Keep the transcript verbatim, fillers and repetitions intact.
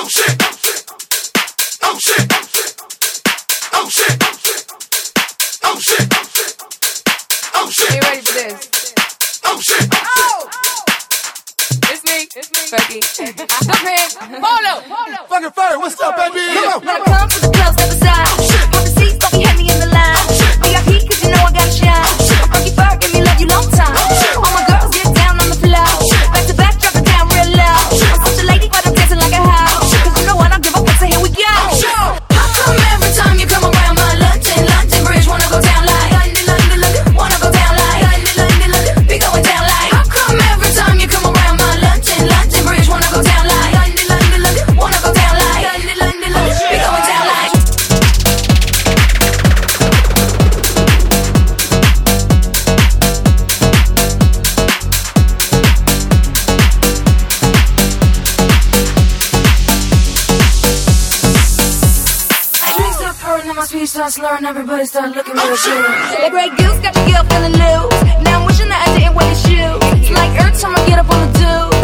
Slurring, everybody started looking real shit. That Grey Goose got your girl feeling loose. Now I'm wishing that I didn't wear your shoes. It's like every time I get up on the do.